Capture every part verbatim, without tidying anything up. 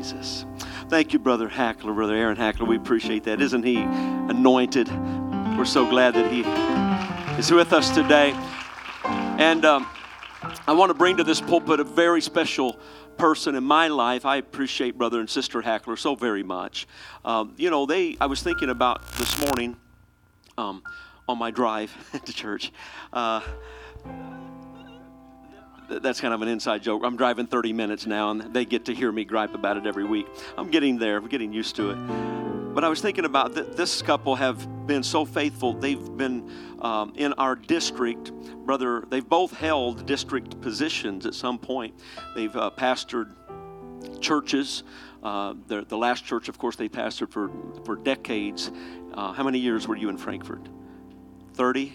Jesus. Thank you, Brother Hackler, Brother Aaron Hackler. We appreciate that. Isn't he anointed? We're so glad that he is with us today. And um, I want to bring to this pulpit a very special person in my life. I appreciate Brother and Sister Hackler so very much. Um, you know, they. I was thinking about this morning um, on my drive to church. Uh, That's kind of an inside joke. I'm driving thirty minutes now, and they get to hear me gripe about it every week. I'm getting there. I'm getting used to it. But I was thinking about th- this couple have been so faithful. They've been um, in our district. Brother, they've both held district positions at some point. They've uh, pastored churches. Uh, the, the last church, of course, they pastored for, for decades. Uh, how many years were you in Frankfort? thirty?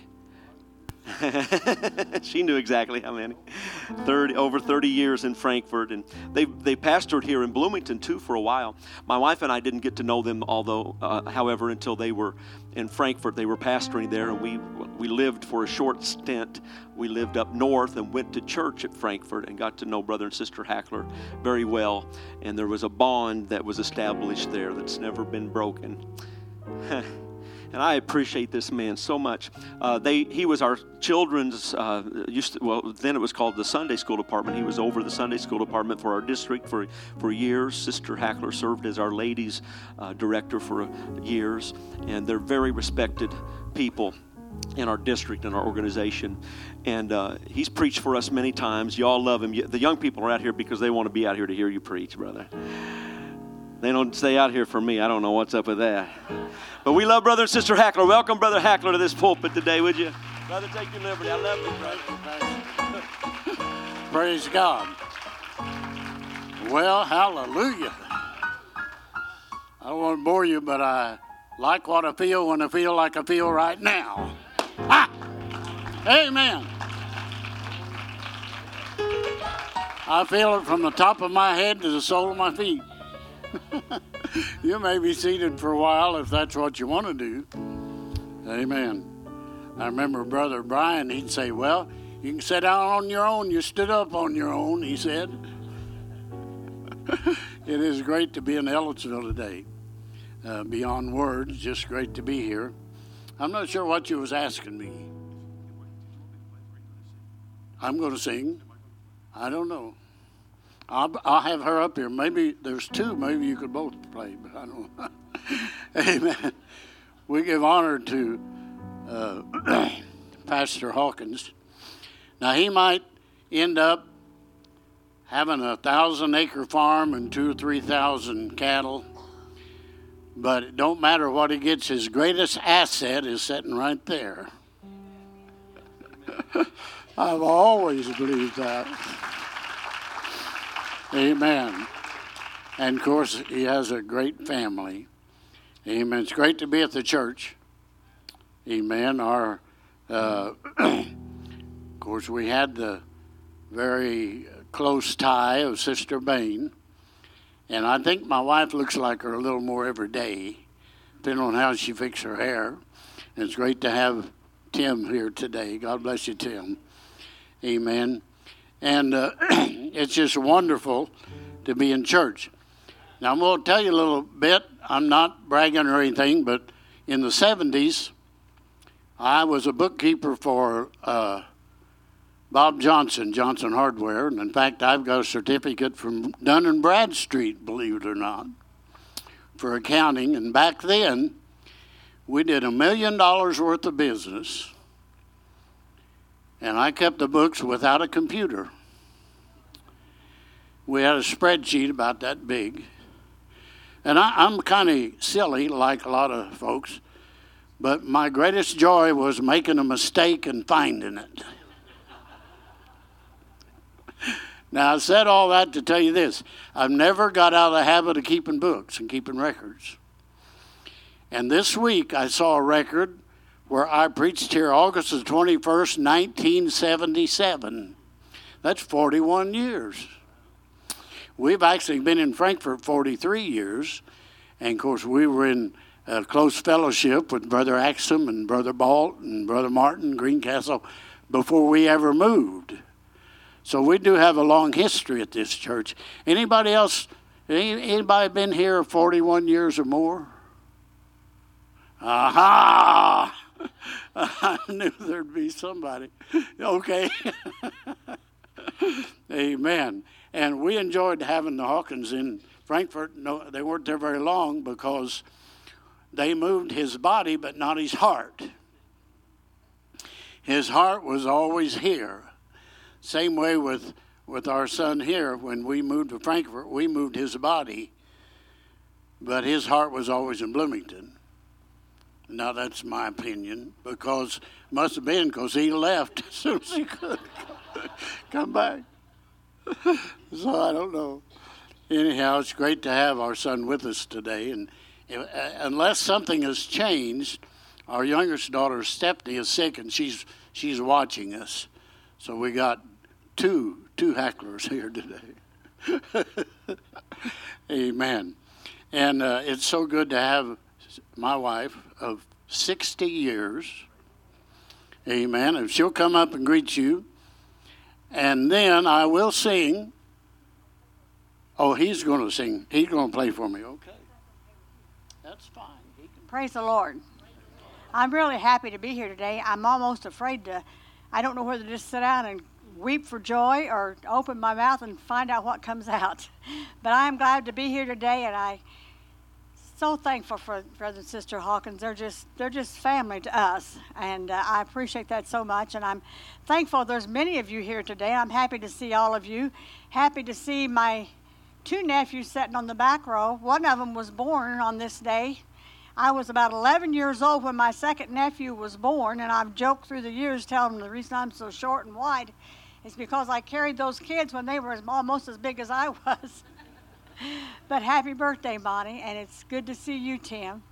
She knew exactly how many. thirty, over thirty years in Frankfort, and they they pastored here in Bloomington too for a while. My wife and I didn't get to know them, although, uh, however, until they were in Frankfort. They were pastoring there, and we we lived for a short stint. We lived up north and went to church at Frankfort and got to know Brother and Sister Hackler very well. And there was a bond that was established there that's never been broken. And I appreciate this man so much. Uh, they he was our children's, uh, used to, well, then it was called the Sunday school department. He was over the Sunday school department for our district for, for years. Sister Hackler served as our ladies uh, director for years. And they're very respected people in our district and our organization. And uh, he's preached for us many times. Y'all love him. The young people are out here because they want to be out here to hear you preach, brother. They don't stay out here for me. I don't know what's up with that. But we love Brother and Sister Hackler. Welcome Brother Hackler to this pulpit today, would you? Brother, take your liberty. I love you, brother. Praise God. Well, hallelujah. I don't want to bore you, but I like what I feel when I feel like I feel right now. Ah! Amen. I feel it from the top of my head to the sole of my feet. You may be seated for a while if that's what you want to do. Amen. I remember Brother Brian, he'd say, well, you can sit down on your own. You stood up on your own, he said. It is great to be in Ellettsville today. Uh, beyond words, just great to be here. I'm not sure what you was asking me. I'm going to sing. I don't know. I'll, I'll have her up here. Maybe there's two. Maybe you could both play, but I don't know. Amen. We give honor to uh, Pastor Hawkins. Now, he might end up having a thousand-acre farm and two or three thousand cattle, but it don't matter what he gets. His greatest asset is sitting right there. I've always believed that. Amen. And, of course, he has a great family. Amen. It's great to be at the church. Amen. Our, uh, of course, we had the very close tie of Sister Bain. And I think my wife looks like her a little more every day, depending on how she fixes her hair. And it's great to have Tim here today. God bless you, Tim. Amen. And uh, it's just wonderful to be in church. Now, I'm going to tell you a little bit. I'm not bragging or anything, but in the seventies, I was a bookkeeper for uh, Bob Johnson, Johnson Hardware. And, in fact, I've got a certificate from Dun and Bradstreet, believe it or not, for accounting. And back then, we did a million dollars worth of business. And I kept the books without a computer. We had a spreadsheet about that big. And I, I'm kind of silly, like a lot of folks, but my greatest joy was making a mistake and finding it. Now, I said all that to tell you this. I've never got out of the habit of keeping books and keeping records. And this week, I saw a record where I preached here August the twenty-first, nineteen seventy-seven. That's forty-one years. We've actually been in Frankfort forty-three years. And, of course, we were in a close fellowship with Brother Axum and Brother Balt and Brother Martin, Greencastle, before we ever moved. So we do have a long history at this church. Anybody else Anybody been here forty-one years or more? Aha! I knew there'd be somebody. Okay. Amen. And we enjoyed having the Hawkins in Frankfort. No, they weren't there very long because they moved his body but not his heart. His heart was always here. Same way with, with our son here. When we moved to Frankfort, we moved his body, but his heart was always in Bloomington. Now, that's my opinion, because must have been because he left as soon as he could come back. So I don't know. Anyhow, it's great to have our son with us today. And if, uh, unless something has changed, our youngest daughter, Stephanie, is sick, and she's she's watching us. So we got two two hecklers here today. Amen. And uh, it's so good to have my wife of sixty years. Amen. If she'll come up and greet you. And then I will sing. Oh, he's going to sing. He's going to play for me. Okay. That's fine. He can... Praise the Lord. I'm really happy to be here today. I'm almost afraid to, I don't know whether to just sit down and weep for joy or open my mouth and find out what comes out. But I am glad to be here today, and I so thankful for Brother and Sister Hawkins. They're just they're just family to us, and uh, I appreciate that so much. And I'm thankful there's many of you here today. I'm happy to see all of you. Happy to see my two nephews sitting on the back row. One of them was born on this day. I was about eleven years old when my second nephew was born, and I've joked through the years telling them the reason I'm so short and wide is because I carried those kids when they were almost as big as I was. But happy birthday, Bonnie, and it's good to see you, Tim.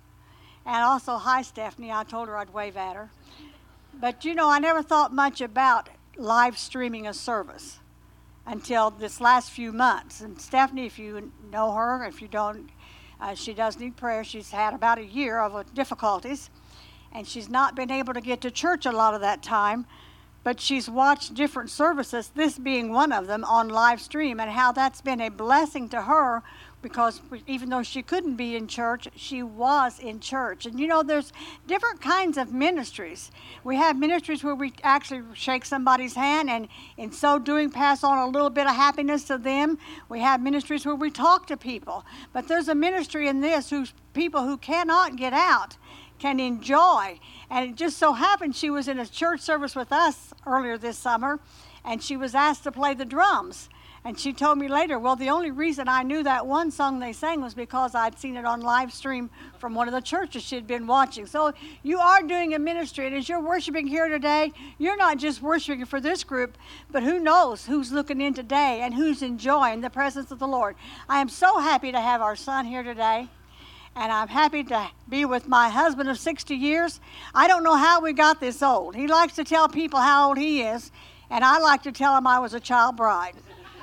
And also, hi, Stephanie. I told her I'd wave at her. But, you know, I never thought much about live streaming a service until this last few months. And Stephanie, if you know her, if you don't, uh, she does need prayer. She's had about a year of uh, difficulties, and she's not been able to get to church a lot of that time. But she's watched different services, this being one of them, on live stream, and how that's been a blessing to her, because even though she couldn't be in church, she was in church. And you know, there's different kinds of ministries. We have ministries where we actually shake somebody's hand and in so doing pass on a little bit of happiness to them. We have ministries where we talk to people. But there's a ministry in this whose people who cannot get out can enjoy. And it just so happened she was in a church service with us earlier this summer, and she was asked to play the drums. And she told me later, well, the only reason I knew that one song they sang was because I'd seen it on live stream from one of the churches she'd been watching. So you are doing a ministry, and as you're worshiping here today, you're not just worshiping for this group, but who knows who's looking in today and who's enjoying the presence of the Lord. I am so happy to have our son here today. And I'm happy to be with my husband of sixty years. I don't know how we got this old. He likes to tell people how old he is, and I like to tell him I was a child bride.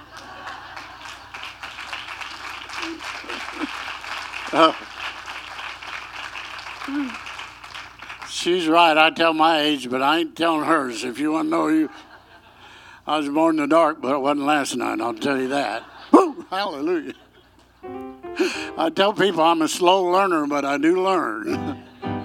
uh, she's right. I tell my age, but I ain't telling hers. If you want to know, you, I was born in the dark, but it wasn't last night, I'll tell you that. Woo, hallelujah. I tell people I'm a slow learner, but I do learn.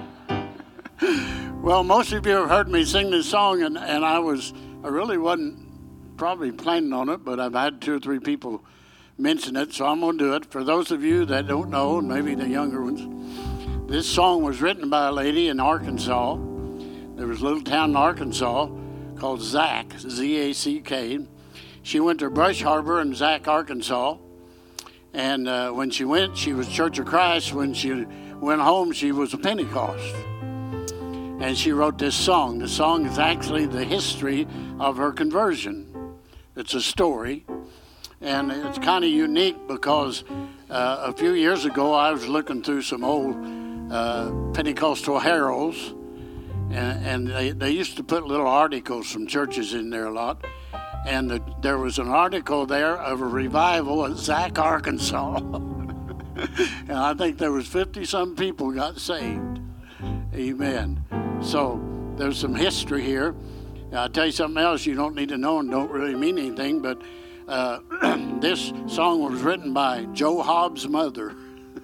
Well, most of you have heard me sing this song, and, and I was, I really wasn't probably planning on it, but I've had two or three people mention it, so I'm going to do it. For those of you that don't know, and maybe the younger ones, this song was written by a lady in Arkansas. There was a little town in Arkansas called Zack, Z A C K. She went to Brush Harbor in Zack, Arkansas. And uh, when she went, she was Church of Christ. When she went home, she was a Pentecost. And she wrote this song. The song is actually the history of her conversion. It's a story. And it's kind of unique because uh, a few years ago, I was looking through some old uh, Pentecostal heralds. And, and they, they used to put little articles from churches in there a lot. And the, there was an article there of a revival at Zack, Arkansas. And I think there was fifty-some people got saved. Amen. So there's some history here. I'll tell you something else you don't need to know and don't really mean anything, but Uh, this song was written by Joe Hobbs' mother.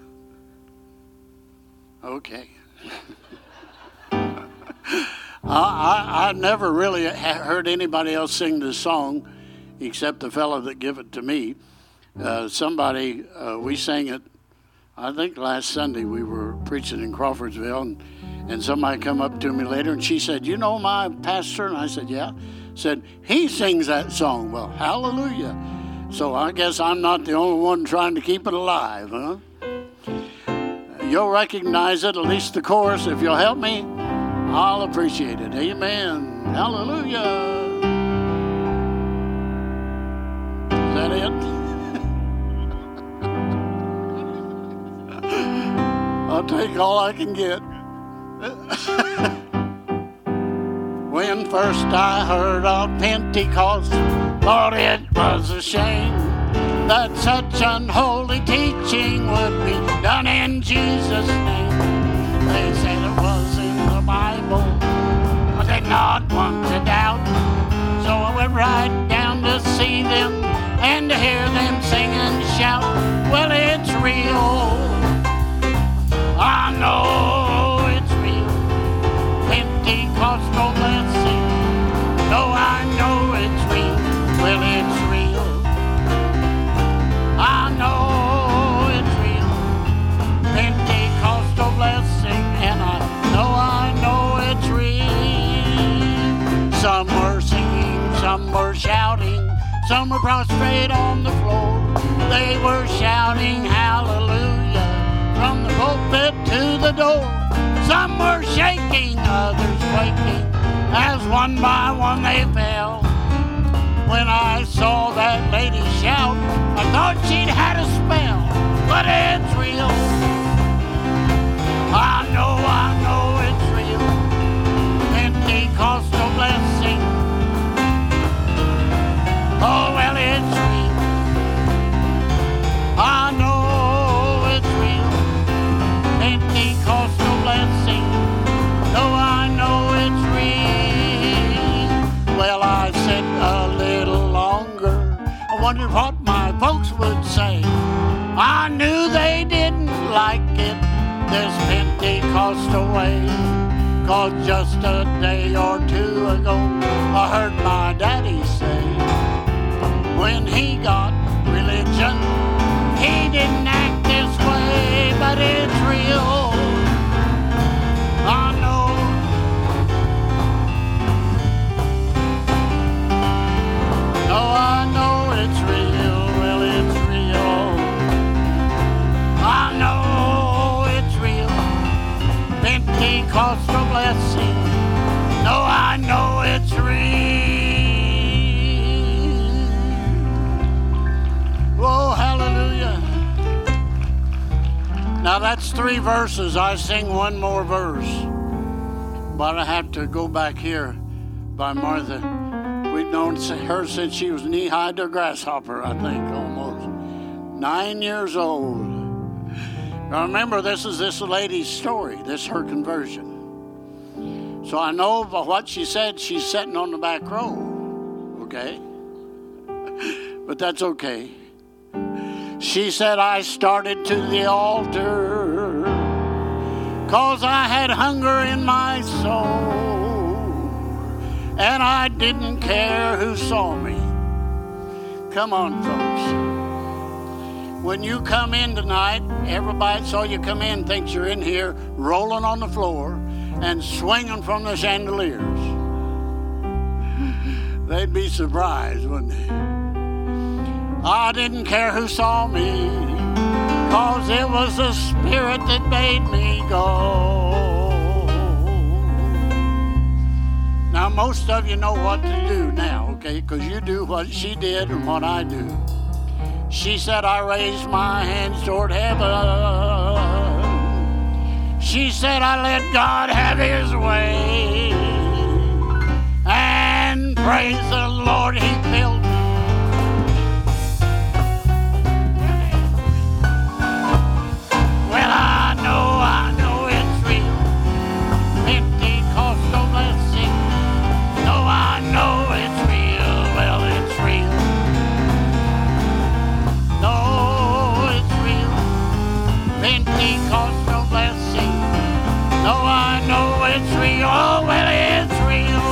Okay. I, I, I never really heard anybody else sing this song except the fellow that gave it to me. Uh, somebody, uh, we sang it, I think last Sunday we were preaching in Crawfordsville, and, and somebody come up to me later and she said, you know my pastor? And I said, yeah. Said, he sings that song. Well, hallelujah. So I guess I'm not the only one trying to keep it alive, huh? You'll recognize it, at least the chorus. If you'll help me, I'll appreciate it. Amen. Hallelujah. Is that it? I'll take all I can get. When first I heard of Pentecost, thought it was a shame that such unholy teaching would be done in Jesus' name. They said it was in the Bible, I did not want to doubt. So I went right down to see them and to hear them sing and shout. Well, it's real. I know it's real. Pentecostal blessing. No, I know it's real. Well, it's real. I know it's real. Pentecostal blessing, and I know I know it's real. Some were singing, some were shouting, some were prostrate on the floor. They were shouting hallelujah from the pulpit to the door. Some were shaking, others quaking, as one by one they fell. When I saw that lady shout, I thought she'd had a spell. But it's real. I know, I know it's real. Pentecostal blessing. Oh, well, it's real. I know it's real. Pentecostal blessing. No, I know it's real. Well, I said a little longer. I wondered what my folks would say. I knew they didn't like it, this Pentecostal way. 'Cause just a day or two ago, I heard my daddy say, when he got religion, he didn't act this way, but it's real. I know. No, I know it's real. Well, it's real. I know it's real. Pentecostal blessing. No, I know it's real. Oh, hallelujah. Now that's three verses. I sing one more verse. But I have to go back here by Martha. We've known her since she was knee-high to a grasshopper, I think, almost. Nine years old. Now remember, this is this lady's story. This is her conversion. So I know by what she said, she's sitting on the back row. Okay? But that's okay. She said, I started to the altar 'cause I had hunger in my soul, and I didn't care who saw me. Come on, folks. When you come in tonight, everybody saw you come in thinks you're in here rolling on the floor and swinging from the chandeliers. They'd be surprised, wouldn't they? I didn't care who saw me, 'cause it was the Spirit that made me go. Now, most of you know what to do now, okay? Because you do what she did and what I do. She said, I raised my hands toward heaven. She said, I let God have his way. And praise the Lord, he filled me. Well, I know, I know it's real. Pentecostal blessing. No, I know it's real. Well, it's real. it's real. Oh, well, it's real.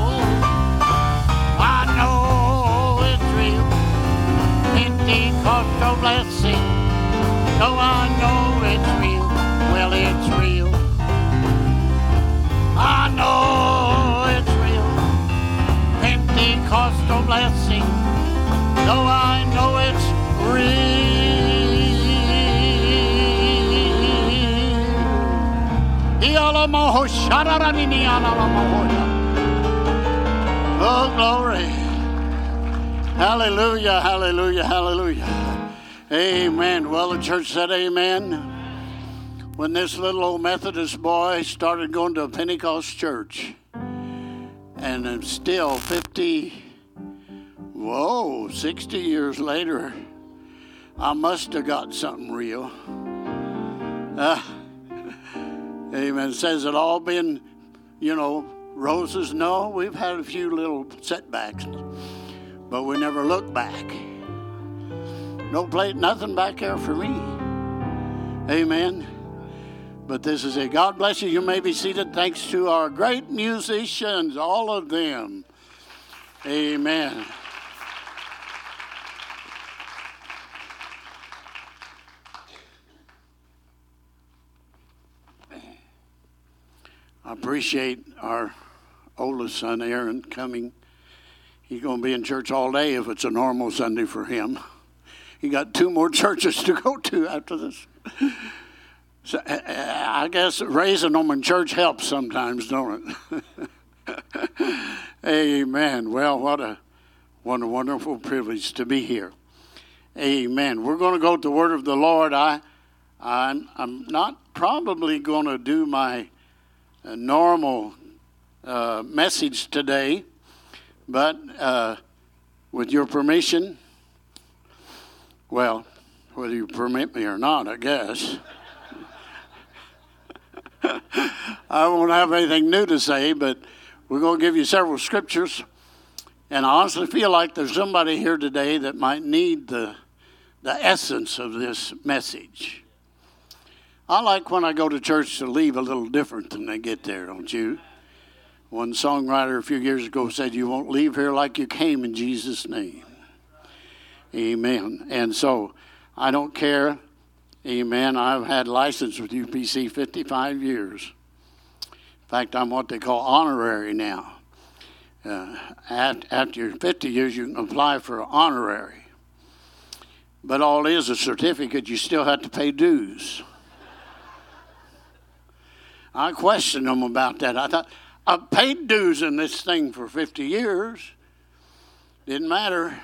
I know it's real. Pentecostal blessing. Oh, I know it's real. Well, it's real. I know it's real. Pentecostal blessing. Oh, I know it's real. Oh, glory. Hallelujah, hallelujah, hallelujah. Amen. Well, the church said amen. When this little old Methodist boy started going to a Pentecost church, and I'm still fifty, whoa, sixty years later, I must have got something real. Uh, amen. It says it all been, you know, roses. No, we've had a few little setbacks, but we never look back. No plate, nothing back there for me. Amen. But this is it. God bless you. You may be seated. Thanks to our great musicians, all of them. Amen. I appreciate our oldest son, Aaron, coming. He's going to be in church all day if it's a normal Sunday for him. He got two more churches to go to after this. So, I guess raising them in church helps sometimes, don't it? Amen. Well, what a, what a wonderful privilege to be here. Amen. We're going to go to the Word of the Lord. I, I'm, I'm not probably going to do my uh, normal uh, message today, but uh, with your permission, well, whether you permit me or not, I guess. I won't have anything new to say, but we're going to give you several scriptures. And I honestly feel like there's somebody here today that might need the, the essence of this message. I like when I go to church to leave a little different than they get there, don't you? One songwriter a few years ago said, "You won't leave here like you came, in Jesus' name." Amen. And so I don't care. Amen. I've had license with U P C fifty-five years. In fact, I'm what they call honorary now. Uh, at, after fifty years, you can apply for honorary. But all it is a certificate. You still have to pay dues. I questioned them about that. I thought, I've paid dues in this thing for fifty years. Didn't matter.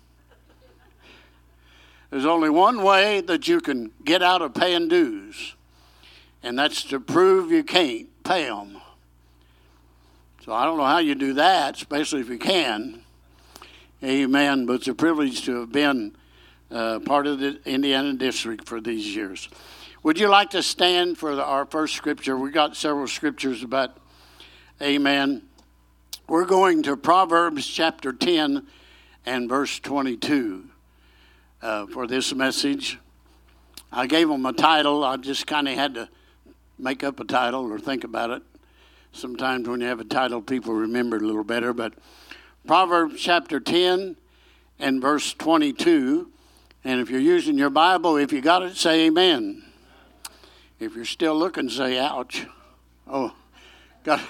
There's only one way that you can get out of paying dues, and that's to prove you can't pay them. So I don't know how you do that, especially if you can. Amen. But it's a privilege to have been uh, part of the Indiana district for these years. Would you like to stand for the, our first scripture? We got several scriptures, but amen. We're going to Proverbs chapter ten and verse twenty-two. Uh, for this message. I gave them a title. I just kind of had to make up a title or think about it. Sometimes when you have a title, people remember it a little better. But Proverbs chapter ten and verse twenty-two. And if you're using your Bible, if you got it, say amen. If you're still looking, say ouch. Oh, got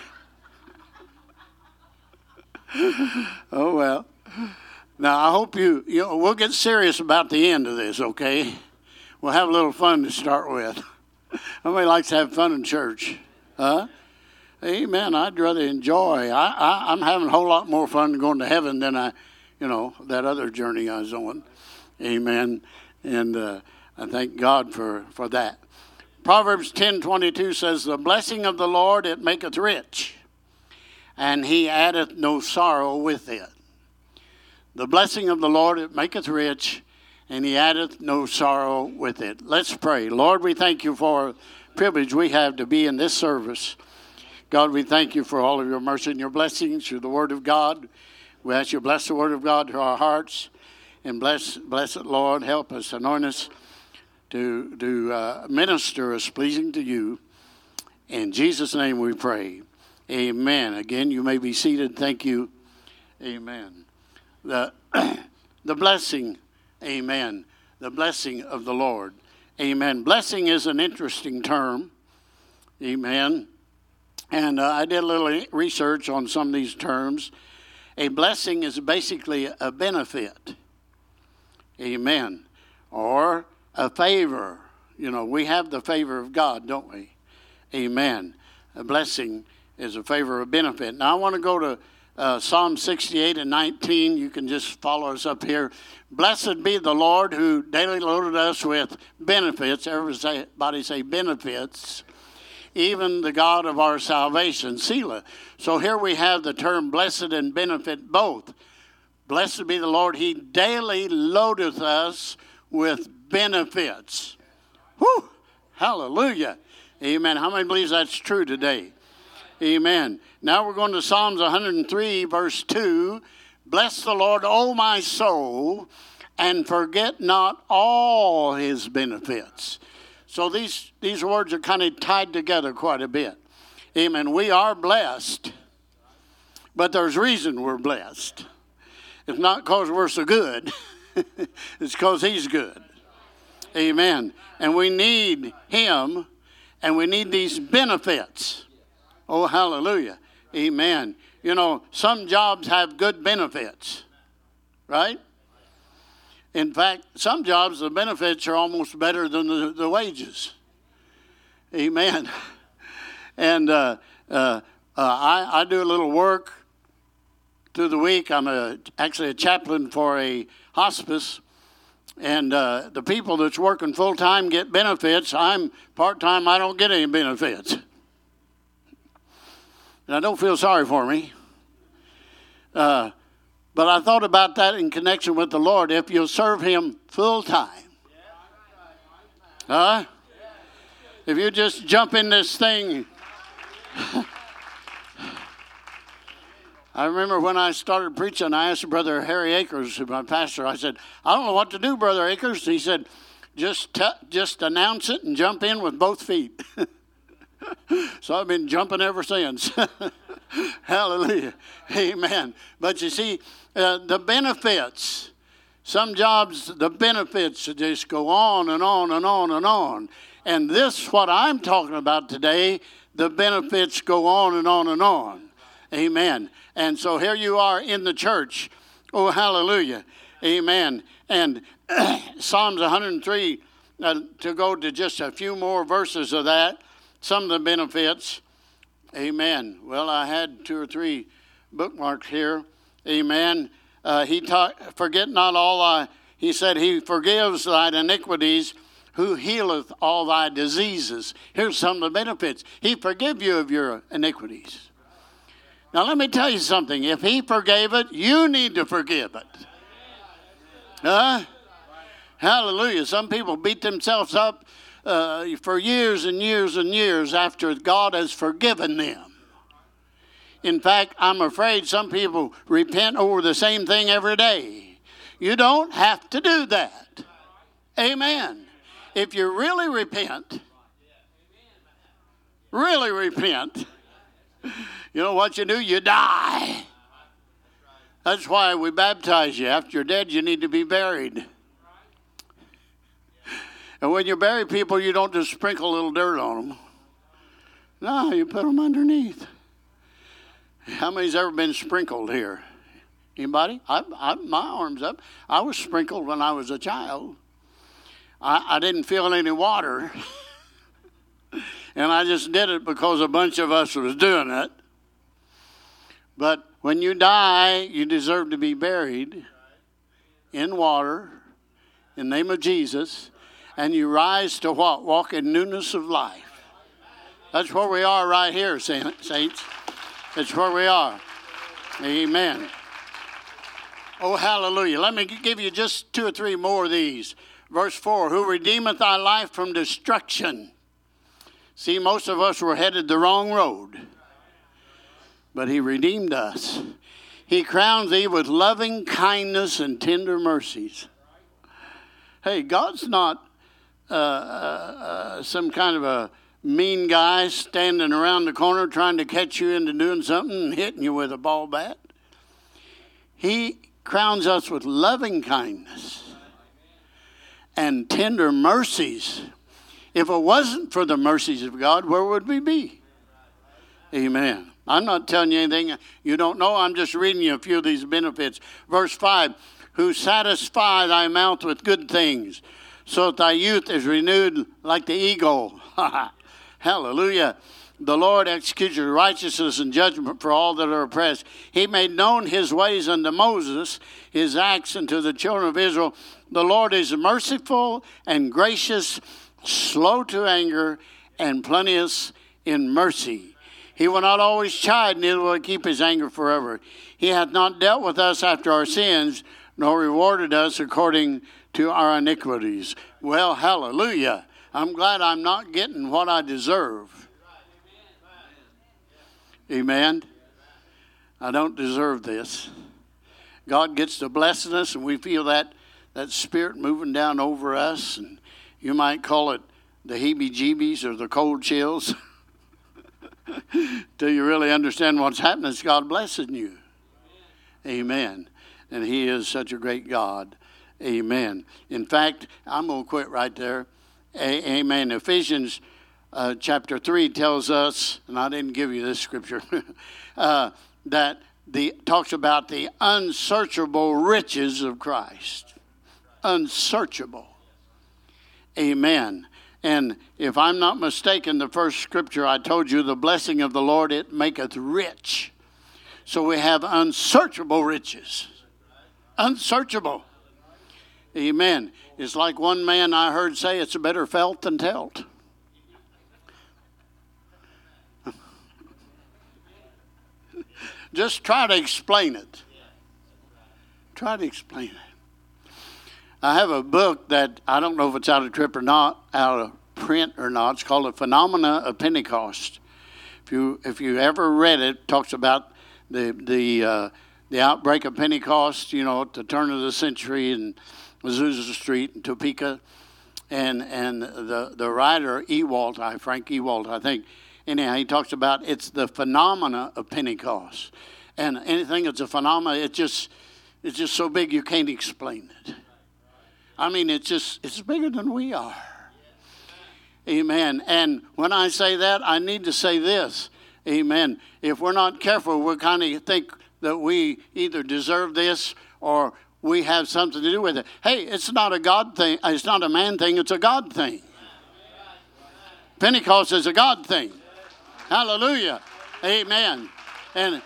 oh, well. Now, I hope you, you know, we'll get serious about the end of this, okay? We'll have a little fun to start with. Nobody likes to have fun in church, huh? Amen. I'd rather enjoy. I, I, I'm having a whole lot more fun going to heaven than I, you know, that other journey I was on. Amen. And uh, I thank God for, for that. Proverbs ten twenty-two says, "The blessing of the Lord, it maketh rich, and he addeth no sorrow with it." The blessing of the Lord, it maketh rich, and he addeth no sorrow with it. Let's pray. Lord, we thank you for the privilege we have to be in this service. God, we thank you for all of your mercy and your blessings through the word of God. We ask you to bless the word of God to our hearts, and bless, bless it, Lord. Help us, anoint us to, to uh, minister as pleasing to you. In Jesus' name we pray. Amen. Again, you may be seated. Thank you. Amen. The, the blessing, amen, the blessing of the Lord. Amen. Blessing is an interesting term. Amen. And uh, I did a little research on some of these terms. A blessing is basically a benefit. Amen. Or a favor. You know, we have the favor of God, don't we? Amen. A blessing is a favor of benefit. Now, I want to go to uh, Psalm sixty-eight and nineteen. You can just follow us up here. Blessed be the Lord who daily loaded us with benefits. Everybody say benefits. Even the God of our salvation, Selah. So here we have the term blessed and benefit both. Blessed be the Lord, he daily loadeth us with benefits. Whew! Hallelujah. Amen. How many believes that's true today? Amen. Now we're going to Psalms one hundred three, verse two. Bless the Lord, O my soul, and forget not all his benefits. So these, these words are kind of tied together quite a bit. Amen. We are blessed, but there's reason we're blessed. It's not because we're so good. It's because he's good. Amen. And we need him, and we need these benefits. Oh, hallelujah. Amen. You know, some jobs have good benefits, right? In fact, some jobs, the benefits are almost better than the, the wages. Amen. And uh, uh, uh, I, I do a little work through the week. I'm a, actually a chaplain for a hospice. And uh, the people that's working full-time get benefits. I'm part-time. I don't get any benefits. And I don't feel sorry for me. Uh But I thought about that in connection with the Lord. If you'll serve him full time. Huh? If you just jump in this thing. I remember when I started preaching, I asked Brother Harry Akers, my pastor, I said, I don't know what to do, Brother Akers. He said, just, t- just announce it and jump in with both feet. So I've been jumping ever since. Hallelujah. Amen. But you see, uh, the benefits, some jobs, the benefits just go on and on and on and on. And this, what I'm talking about today, the benefits go on and on and on. Amen. And so here you are in the church. Oh, hallelujah. Amen. And Psalms one hundred three, uh, to go to just a few more verses of that, some of the benefits. Amen. Well, I had two or three bookmarks here. Amen. Uh, he taught, forget not all thy, he said, he forgives thine iniquities, who healeth all thy diseases. Here's some of the benefits. He forgive you of your iniquities. Now, let me tell you something. If he forgave it, you need to forgive it. Huh? Hallelujah. Some people beat themselves up Uh, for years and years and years after God has forgiven them. In fact, I'm afraid some people repent over the same thing every day. You don't have to do that. Amen. If you really repent, really repent, you know what you do? You die. That's why we baptize you. After you're dead, you need to be buried. And when you bury people, you don't just sprinkle a little dirt on them. No, you put them underneath. How many's ever been sprinkled here? Anybody? I, I, my arm's up. I was sprinkled when I was a child. I, I didn't feel any water. And I just did it because a bunch of us was doing it. But when you die, you deserve to be buried in water in the name of Jesus. And you rise to what? Walk in newness of life. That's where we are right here, saints. That's where we are. Amen. Oh, hallelujah. Let me give you just two or three more of these. Verse four, who redeemeth thy life from destruction. See, most of us were headed the wrong road. But he redeemed us. He crowns thee with loving kindness and tender mercies. Hey, God's not Uh, uh, uh, some kind of a, mean guys standing around the corner trying to catch you into doing something and hitting you with a ball bat. He crowns us with loving kindness and tender mercies. If it wasn't for the mercies of God, where would we be? Amen. I'm not telling you anything you don't know. I'm just reading you a few of these benefits. Verse five, who satisfy thy mouth with good things, so that thy youth is renewed like the eagle. Hallelujah. The Lord executes righteousness and judgment for all that are oppressed. He made known his ways unto Moses, his acts unto the children of Israel. The Lord is merciful and gracious, slow to anger, and plenteous in mercy. He will not always chide, neither will he keep his anger forever. He hath not dealt with us after our sins, nor rewarded us according to our iniquities. Well, hallelujah. I'm glad I'm not getting what I deserve. Amen. I don't deserve this. God gets to blessing us, and we feel that, that spirit moving down over us. And you might call it the heebie-jeebies or the cold chills. Till you really understand what's happening, it's God blessing you. Amen. And he is such a great God. Amen. In fact, I'm going to quit right there. A- Amen. Ephesians uh, chapter three tells us, and I didn't give you this scripture, uh, that the talks about the unsearchable riches of Christ. Unsearchable. Amen. And if I'm not mistaken, the first scripture I told you, the blessing of the Lord, it maketh rich. So we have unsearchable riches. Unsearchable. Amen. It's like one man I heard say, it's better felt than telt. Just try to explain it. Try to explain it. I have a book that I don't know if it's out of trip or not, out of print or not. It's called The Phenomena of Pentecost. If you if you ever read it, it talks about the the uh, the outbreak of Pentecost. You know, at the turn of the century in Azusa Street in Topeka, and and the the writer Ewald, I Frank Ewald, I think. Anyhow, he talks about it's the phenomena of Pentecost, and anything that's a phenomena, it just it's just so big you can't explain it. I mean, it's just, it's bigger than we are. Amen. And when I say that, I need to say this. Amen. If we're not careful, we'll kind of think that we either deserve this or we have something to do with it. Hey, it's not a God thing. It's not a man thing. It's a God thing. Pentecost is a God thing. Hallelujah. Amen. And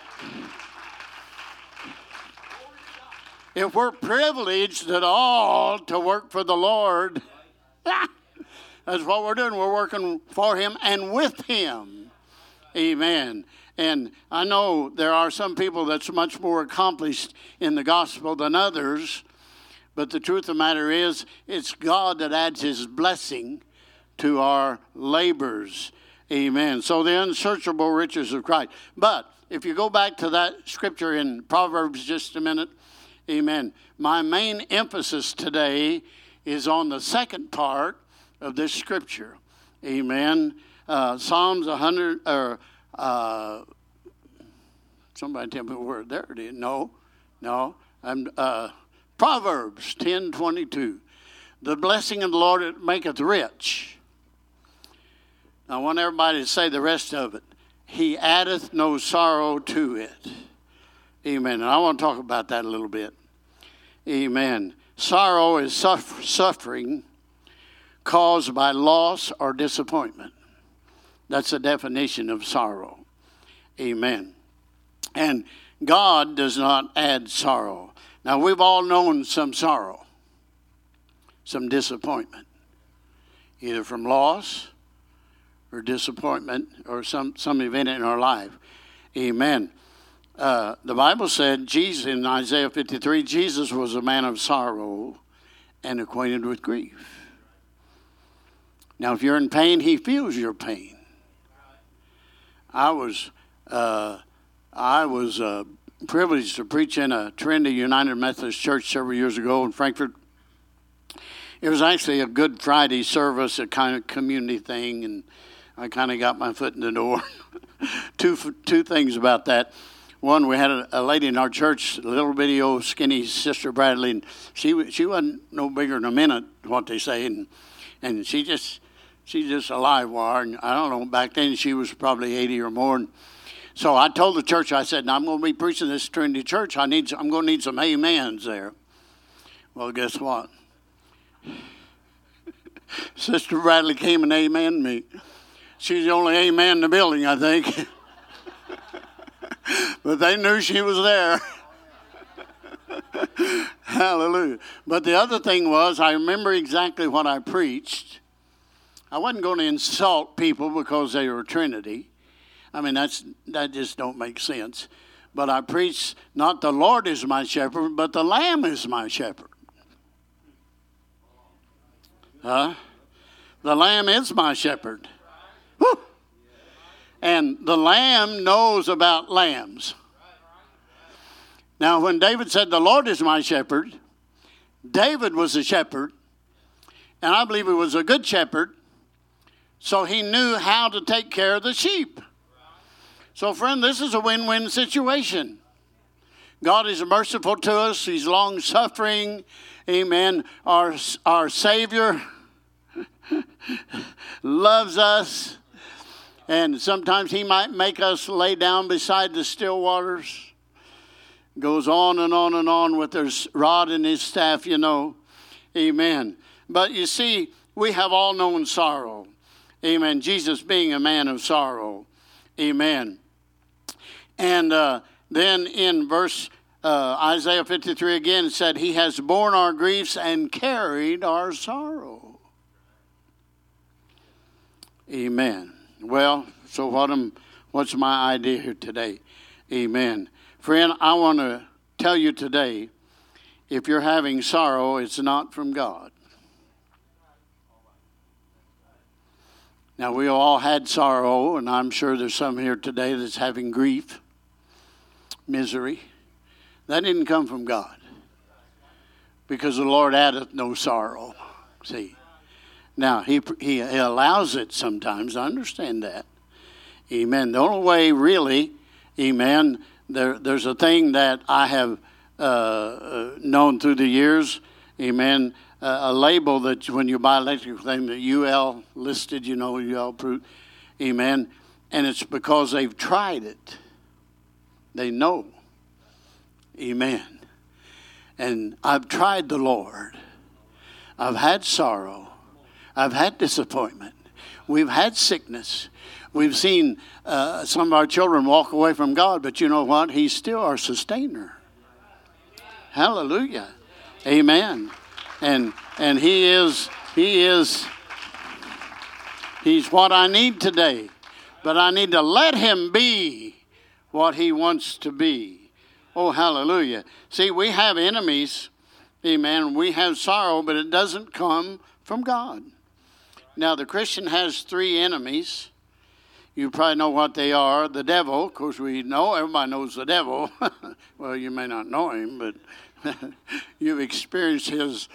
if we're privileged at all to work for the Lord, that's what we're doing. We're working for him and with him. Amen. And I know there are some people that's much more accomplished in the gospel than others, but the truth of the matter is, it's God that adds his blessing to our labors. Amen. So the unsearchable riches of Christ. But if you go back to that scripture in Proverbs just a minute, amen. My main emphasis today is on the second part of this scripture. Amen. Uh, Psalms one hundred, or uh, somebody tell me a word. There it is. No, no. I'm, uh, Proverbs ten twenty-two. The blessing of the Lord, it maketh rich. I want everybody to say the rest of it. He addeth no sorrow to it. Amen. And I want to talk about that a little bit. Amen. Sorrow is suffer- suffering caused by loss or disappointment. That's the definition of sorrow. Amen. And God does not add sorrow. Now, we've all known some sorrow, some disappointment, either from loss or disappointment or some, some event in our life. Amen. Uh, the Bible said, Jesus in Isaiah fifty-three, Jesus was a man of sorrow and acquainted with grief. Now, if you're in pain, he feels your pain. I was uh, I was uh, privileged to preach in a Trinity United Methodist Church several years ago in Frankfort. It was actually a Good Friday service, a kind of community thing, and I kind of got my foot in the door. two two things about that. One, we had a, a lady in our church, a little bitty old skinny Sister Bradley, and she she wasn't no bigger than a minute, what they say, and and she just she's just a live wire. And I don't know, back then she was probably eighty or more. And so I told the church, I said, now I'm going to be preaching this Trinity Church. I need I'm going to need some amens there. Well, guess what? Sister Bradley came and amened me. She's the only amen in the building, I think. But they knew she was there. Hallelujah. But the other thing was, I remember exactly what I preached. I wasn't going to insult people because they were Trinity. I mean, that's that just don't make sense. But I preached, not the Lord is my shepherd, but the Lamb is my shepherd. Huh? The Lamb is my shepherd. Woo! And the Lamb knows about lambs. Now, when David said, the Lord is my shepherd, David was a shepherd, and I believe he was a good shepherd, so he knew how to take care of the sheep. So, friend, this is a win-win situation. God is merciful to us. He's long-suffering. Amen. Our, our Savior loves us. And sometimes he might make us lay down beside the still waters. Goes on and on and on with his rod and his staff, you know. Amen. But you see, we have all known sorrow. Amen. Jesus being a man of sorrow. Amen. And uh, then in verse uh, Isaiah fifty-three again, it said, he has borne our griefs and carried our sorrow. Amen. Well, so what am, what's my idea here today? Amen. Friend, I want to tell you today, if you're having sorrow, it's not from God. Now, we all had sorrow, and I'm sure there's some here today that's having grief, misery. That didn't come from God, because the Lord addeth no sorrow. See? Now, he, he allows it sometimes. I understand that. Amen. The only way, really, amen, there, there's a thing that I have uh, known through the years, amen, uh, a label that when you buy electrical thing, that U L listed, you know, U L approved, amen, and it's because they've tried it. They know. Amen. And I've tried the Lord. I've had sorrow. I've had disappointment. We've had sickness. We've seen uh, some of our children walk away from God, but you know what? He's still our sustainer. Hallelujah. Amen. And and he is he is he's what I need today. But I need to let him be what he wants to be. Oh, hallelujah. See, we have enemies. Amen. We have sorrow, but it doesn't come from God. Now, the Christian has three enemies. You probably know what they are. The devil, of course, we know. Everybody knows the devil. Well, you may not know him, but you've experienced his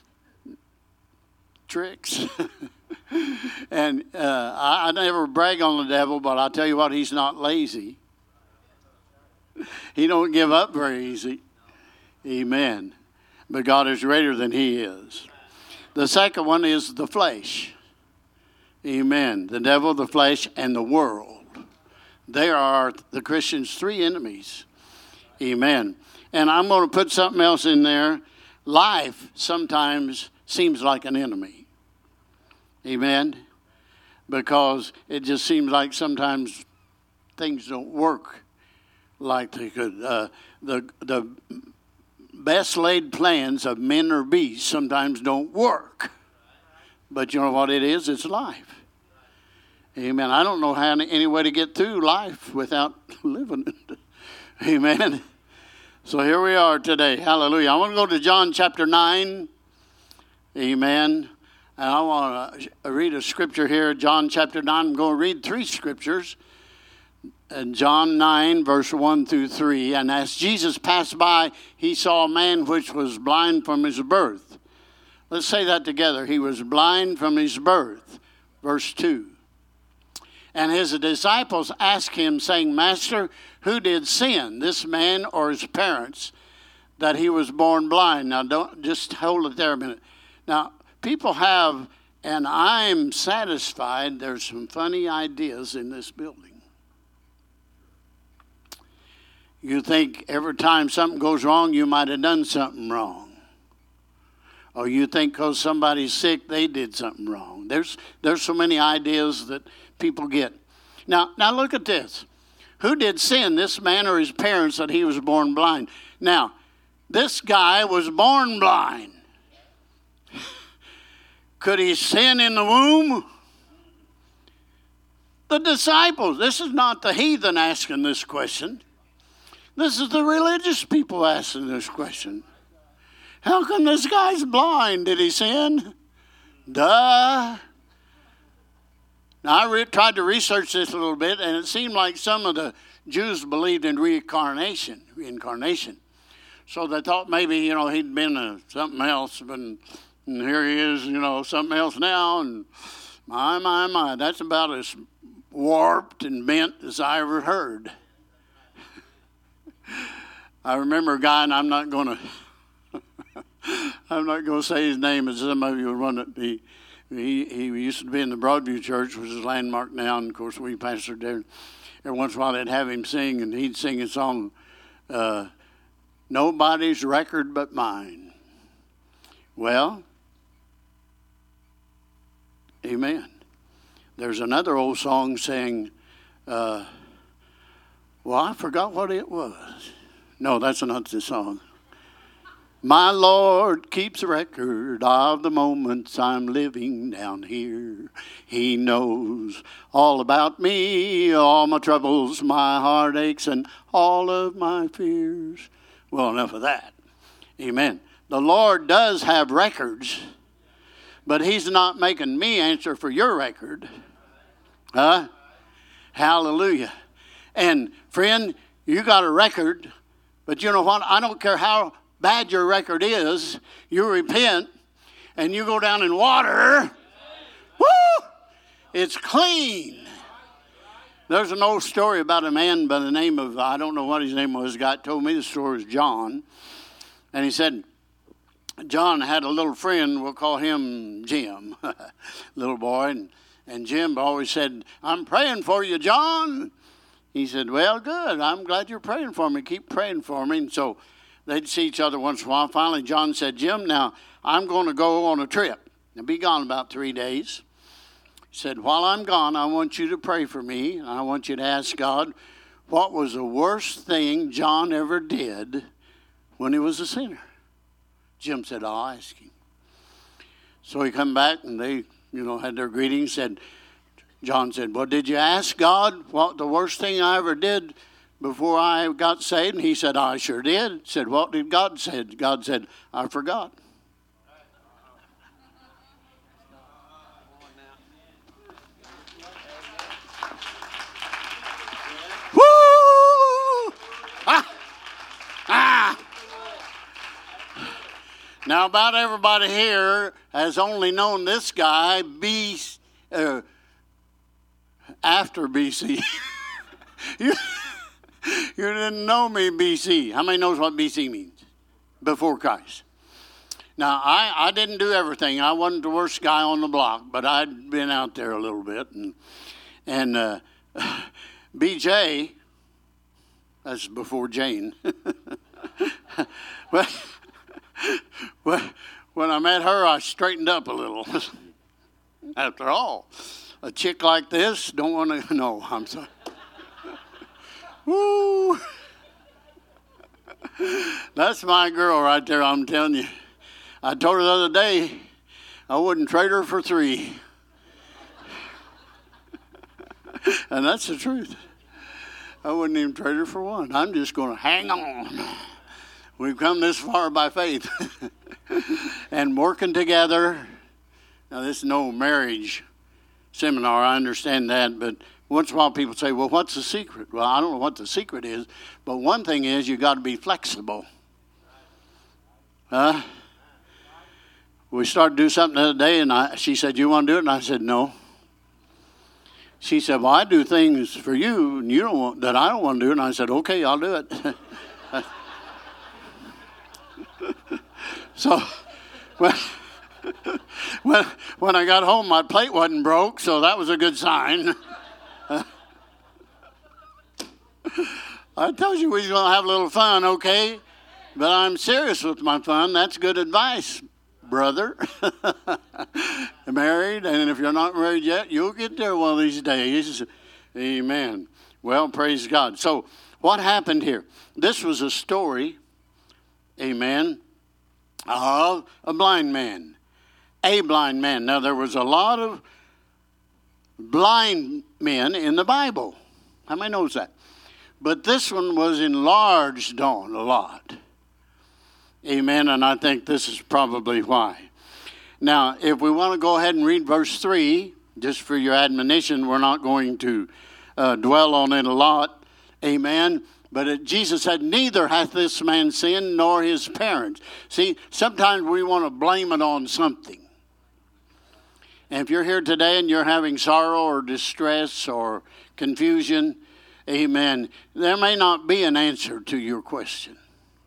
tricks. And uh, I, I never brag on the devil, but I'll tell you what, he's not lazy. He don't give up very easy. Amen. But God is greater than he is. The second one is the flesh. Amen. The devil, the flesh, and the world. They are the Christian's three enemies. Amen. And I'm going to put something else in there. Life sometimes seems like an enemy. Amen. Because it just seems like sometimes things don't work like they could. Uh, the, the best laid plans of men or beasts sometimes don't work. But you know what it is? It's life. Amen. I don't know how any, any way to get through life without living it. Amen. So here we are today. Hallelujah. I want to go to John chapter nine. Amen. And I want to read a scripture here. John chapter nine. I'm going to read three scriptures. And John nine, verse one through three. And as Jesus passed by, he saw a man which was blind from his birth. Let's say that together. He was blind from his birth. Verse two. And his disciples asked him, saying, Master, who did sin, this man or his parents, that he was born blind? Now, don't just hold it there a minute. Now, people have, and I'm satisfied, there's some funny ideas in this building. You think every time something goes wrong, you might have done something wrong. Or you think because somebody's sick, they did something wrong. There's there's so many ideas that people get. Now, now look at this. Who did sin, this man or his parents, that he was born blind? Now, this guy was born blind. Could he sin in the womb? The disciples. This is not the heathen asking this question. This is the religious people asking this question. How come this guy's blind? Did he sin? Duh. Now, I re- tried to research this a little bit, and it seemed like some of the Jews believed in reincarnation. Reincarnation. So they thought maybe, you know, he'd been uh, something else, but and here he is, you know, something else now. And my, my, my, that's about as warped and bent as I ever heard. I remember a guy, and I'm not going to... I'm not going to say his name, as some of you will run it. He, he, he used to be in the Broadview Church, which is a landmark now, and of course we pastored there. Every once in a while they'd have him sing, and he'd sing a song, uh, Nobody's Record But Mine. Well, amen. There's another old song saying, uh, well, I forgot what it was. No, that's not the song. My Lord keeps record of the moments I'm living down here. He knows all about me, all my troubles, my heartaches, and all of my fears. Well, enough of that. Amen. The Lord does have records, but he's not making me answer for your record. Huh? Hallelujah. And friend, you got a record, but you know what? I don't care how bad your record is, you repent and you go down in water, woo, it's clean. There's an old story about a man by the name of, I don't know what his name was, God told me the story was John. And he said, John had a little friend, we'll call him Jim, little boy. And, and Jim always said, I'm praying for you, John. He said, well, good. I'm glad you're praying for me. Keep praying for me. And so they'd see each other once in a while. Finally, John said, Jim, now I'm going to go on a trip. I'll be gone about three days. He said, while I'm gone, I want you to pray for me. I want you to ask God, what was the worst thing John ever did when he was a sinner? Jim said, I'll ask him. So he come back and they, you know, had their greetings. Said, John said, well, did you ask God what the worst thing I ever did before I got saved? And he said, I sure did. Said, what did God say? God said, I forgot. Woo! Ah! Ah! Now, about everybody here has only known this guy B, uh, after B C. you, you didn't know me B C. How many knows what B C means? Before Christ. Now, I, I didn't do everything. I wasn't the worst guy on the block, but I'd been out there a little bit. And, and uh, B J, that's before Jane. well, well, when I met her, I straightened up a little. After all, a chick like this don't want to, no, I'm sorry. Woo! That's my girl right there, I'm telling you. I told her the other day, I wouldn't trade her for three. And that's the truth. I wouldn't even trade her for one. I'm just going to hang on. We've come this far by faith. And working together. Now, this is no marriage seminar, I understand that, but once in a while people say, well, what's the secret? Well, I don't know what the secret is, but one thing is you got to be flexible. Huh? We started to do something the other day, and I, she said, you want to do it? And I said, no. She said, well, I do things for you and you don't want, that I don't want to do. And I said, okay, I'll do it. So when, when, when I got home, my plate wasn't broke, so that was a good sign. I told you we was going to have a little fun, okay? But I'm serious with my fun. That's good advice, brother. Married, and if you're not married yet, you'll get there one of these days. Amen. Well, praise God. So what happened here? This was a story, amen, of a blind man. A blind man. Now, there was a lot of blind men in the Bible. How many knows that? But this one was enlarged on a lot. Amen. And I think this is probably why. Now, if we want to go ahead and read verse three, just for your admonition, we're not going to uh, dwell on it a lot. Amen. But it, Jesus said, neither hath this man sinned nor his parents. See, sometimes we want to blame it on something. And if you're here today and you're having sorrow or distress or confusion, amen, there may not be an answer to your question.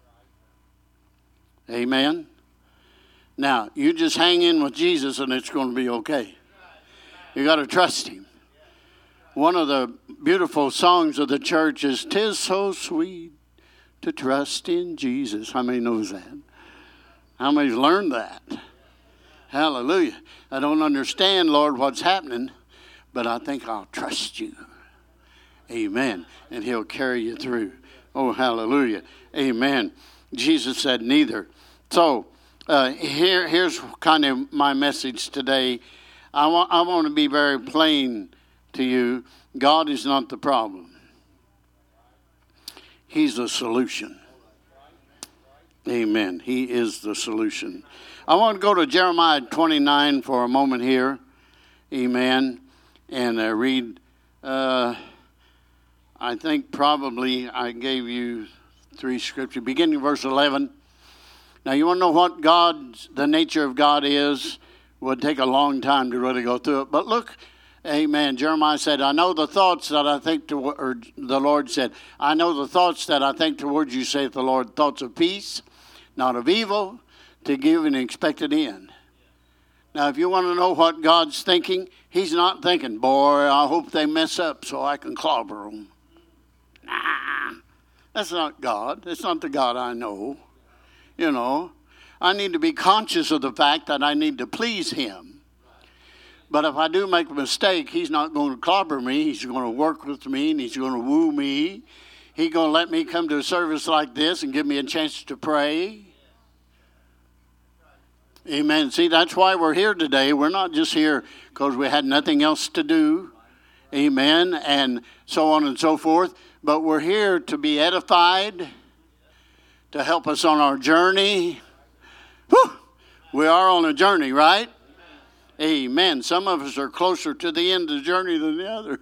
Amen. Now, you just hang in with Jesus and it's going to be okay. You got to trust him. One of the beautiful songs of the church is, 'Tis so sweet to trust in Jesus. How many knows that? How many's learned that? Hallelujah. I don't understand, Lord, what's happening, but I think I'll trust you. Amen. And he'll carry you through. Oh, hallelujah. Amen. Jesus said neither. So uh, here, here's kind of my message today. I want, I want to be very plain to you. God is not the problem. He's the solution. Amen. He is the solution. I want to go to Jeremiah twenty-nine for a moment here. Amen. And uh, read, uh, I think probably I gave you three scriptures, beginning verse eleven. Now, you want to know what God's, the nature of God is? Would take a long time to really go through it. But look, amen. Jeremiah said, I know the thoughts that I think toward, or the Lord said, I know the thoughts that I think towards you, saith the Lord, thoughts of peace, not of evil, to give an expected end. Now, if you want to know what God's thinking, he's not thinking, boy, I hope they mess up so I can clobber them. Nah, that's not God. That's not the God I know. You know, I need to be conscious of the fact that I need to please him. But if I do make a mistake, he's not going to clobber me. He's going to work with me and he's going to woo me. He's going to let me come to a service like this and give me a chance to pray. Amen. See, that's why we're here today. We're not just here because we had nothing else to do. Amen. And so on and so forth. But we're here to be edified, to help us on our journey. Whew. We are on a journey, right? Amen. Some of us are closer to the end of the journey than the other.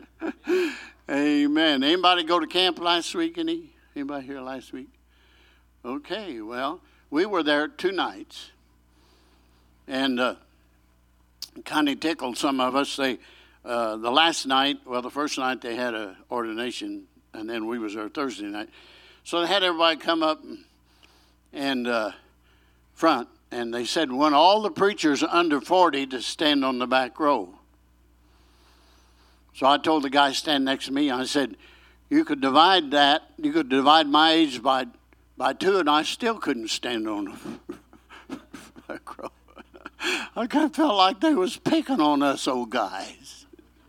Amen. Anybody go to camp last week? Any? Anybody here last week? Okay, well, we were there two nights. And uh, kind of tickled some of us. They, uh, the last night, well, the first night they had an ordination, and then we was there Thursday night. So they had everybody come up and, and uh, front, and they said, want all the preachers under forty to stand on the back row. So I told the guy standing next to me, I said, you could divide that, you could divide my age by, by two, and I still couldn't stand on the back row. I kind of felt like they was picking on us old guys.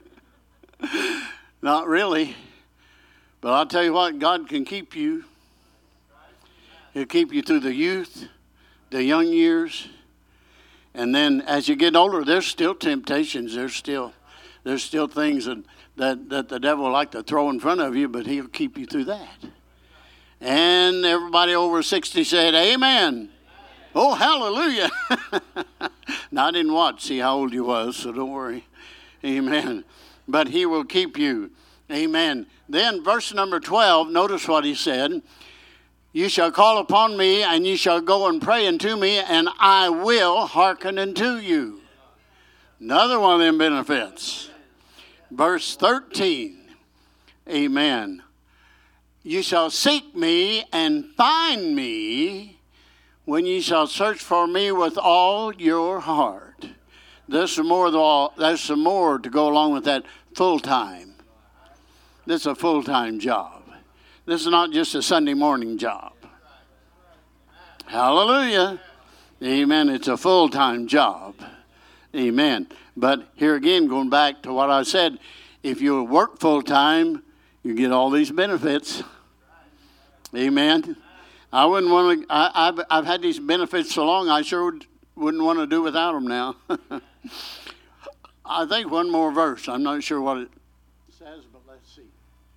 Not really. But I'll tell you what, God can keep you. He'll keep you through the youth, the young years. And then as you get older, there's still temptations. There's still there's still things that, that, that the devil will like to throw in front of you, but he'll keep you through that. And everybody over sixty said, amen. Oh, hallelujah. Now, I didn't watch, see how old you was, so don't worry. Amen. But he will keep you. Amen. Then verse number twelve, notice what he said. You shall call upon me, and you shall go and pray unto me, and I will hearken unto you. Another one of them benefits. Verse thirteen. Amen. You shall seek me and find me when you shall search for me with all your heart. There's some more, though, there's some more to go along with that full time. This is a full-time job. This is not just a Sunday morning job. Hallelujah. Amen. It's a full-time job. Amen. But here again, going back to what I said, if you work full-time, you get all these benefits. Amen. I wouldn't want to, I, I've, I've had these benefits so long, I sure would, wouldn't want to do without them now. I think one more verse. I'm not sure what it says, but let's see.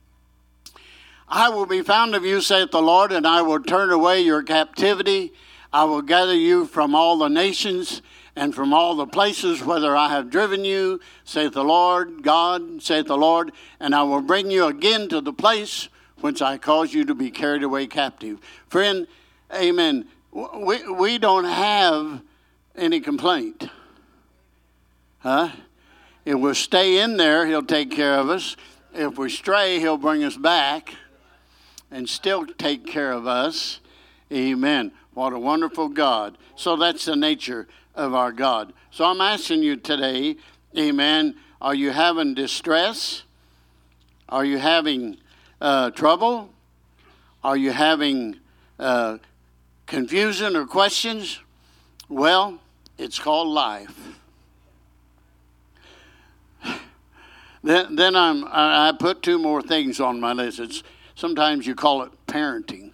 I will be found of you, saith the Lord, and I will turn away your captivity. I will gather you from all the nations and from all the places whither I have driven you, saith the Lord God, saith the Lord, and I will bring you again to the place whence I caused you to be carried away captive. Friend, amen, we, we don't have any complaint. Huh? If we stay in there, he'll take care of us. If we stray, he'll bring us back and still take care of us. Amen. What a wonderful God. So that's the nature of our God. So I'm asking you today, amen, are you having distress? Are you having uh, trouble? Are you having uh, confusion or questions? Well, it's called life. Then, then I'm, I put two more things on my list. It's, sometimes you call it parenting.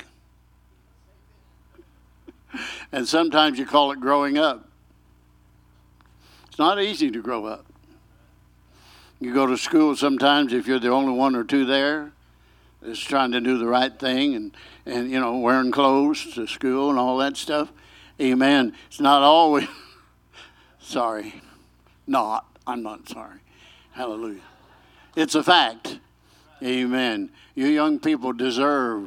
And sometimes you call it growing up. It's not easy to grow up. You go to school sometimes, if you're the only one or two there, is trying to do the right thing and, and, you know, wearing clothes to school and all that stuff. Amen. It's not always, sorry, not, I'm not sorry. Hallelujah. It's a fact. Amen. You young people deserve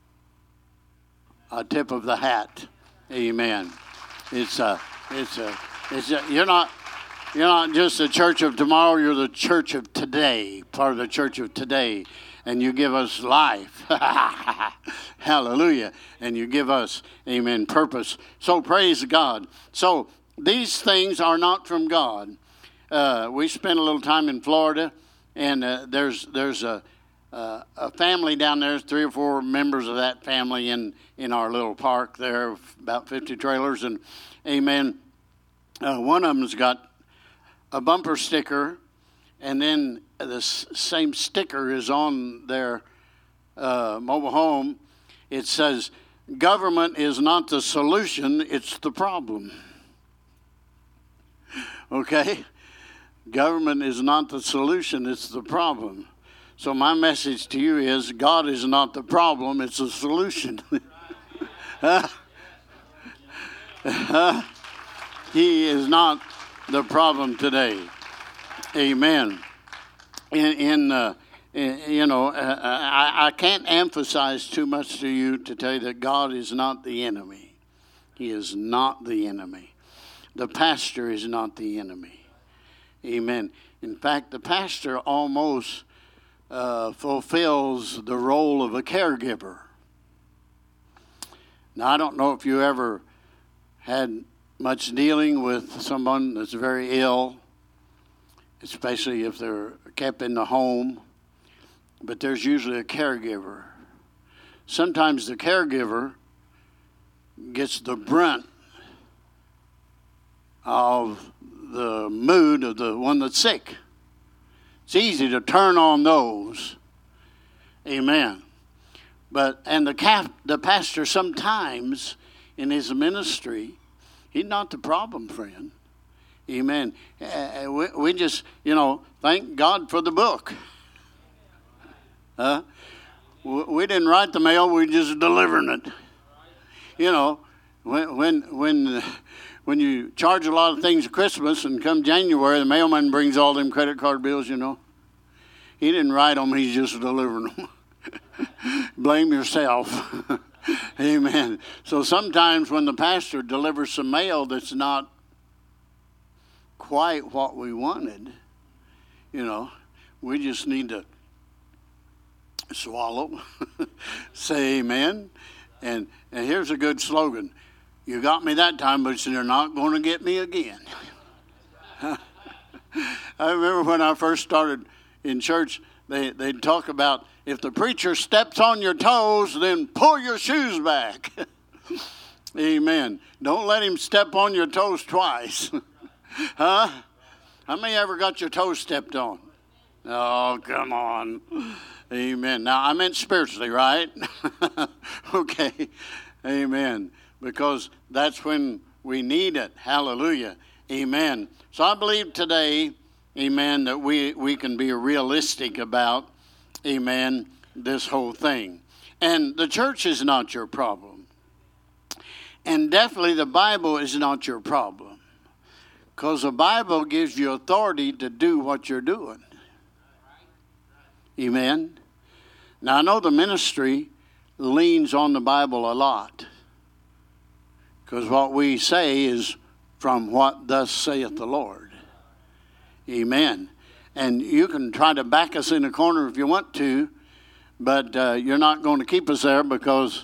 a tip of the hat. Amen. It's a, it's a, it's a, you're not, you're not just the church of tomorrow, you're the church of today, part of the church of today. And you give us life. Hallelujah. And you give us, amen, purpose. So praise God. So these things are not from God. Uh, we spent a little time in Florida, and uh, there's there's a, uh, a family down there, three or four members of that family in, in our little park there, about fifty trailers. And, amen, uh, one of them's got a bumper sticker, and then the same sticker is on their uh, mobile home. It says, government is not the solution, it's the problem. Okay? Government is not the solution, it's the problem. So my message to you is, God is not the problem, it's the solution. He is not the problem today. Amen. In, in, uh, in you know, uh, I, I can't emphasize too much to you to tell you that God is not the enemy. He is not the enemy. The pastor is not the enemy. Amen. In fact, the pastor almost uh, fulfills the role of a caregiver. Now, I don't know if you ever had much dealing with someone that's very ill, especially if they're kept in the home, but there's usually a caregiver. Sometimes the caregiver gets the brunt of the mood of the one that's sick. It's easy to turn on those. Amen. But, and the cap, the pastor sometimes in his ministry, he's not the problem, friend. Amen. Uh, we, we just, you know, thank God for the book. Uh, we didn't write the mail, we just delivering it. You know, when when when when you charge a lot of things at Christmas and come January, the mailman brings all them credit card bills, you know. He didn't write them, he's just delivering them. Blame yourself. Amen. So sometimes when the pastor delivers some mail that's not quite what we wanted, you know, We just need to swallow, say amen. And, and here's a good slogan. You got me that time, but you're not going to get me again. I remember when I first started in church, they, they'd talk about if the preacher steps on your toes, then pull your shoes back. Amen. Don't let him step on your toes twice. Huh? How many ever got your toes stepped on? Oh, come on. Amen. Now, I meant spiritually, right? Okay. Amen. Because that's when we need it. Hallelujah. Amen. So I believe today, amen, that we, we can be realistic about, amen, this whole thing. And the church is not your problem. And definitely the Bible is not your problem. Because the Bible gives you authority to do what you're doing. Amen. Now, I know the ministry leans on the Bible a lot. Because what we say is from what thus saith the Lord. Amen. And you can try to back us in a corner if you want to, but uh, you're not going to keep us there because...